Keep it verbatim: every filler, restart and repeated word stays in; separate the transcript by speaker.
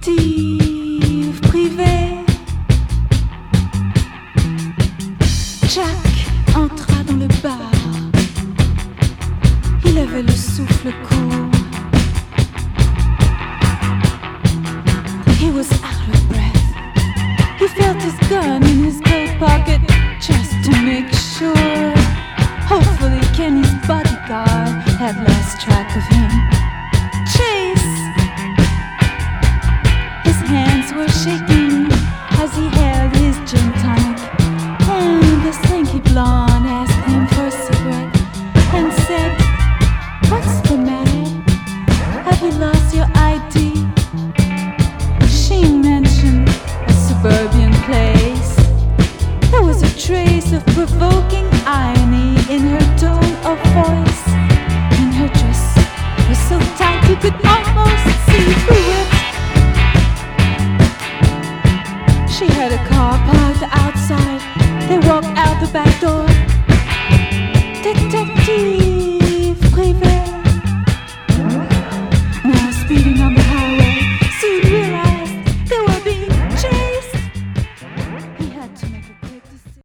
Speaker 1: détective privé. Jack entra dans le bar. Il avait le souffle court. He was out of breath. He felt his gun in his coat pocket just to make sure. Hopefully Kenny's bodyguard had lost track of him.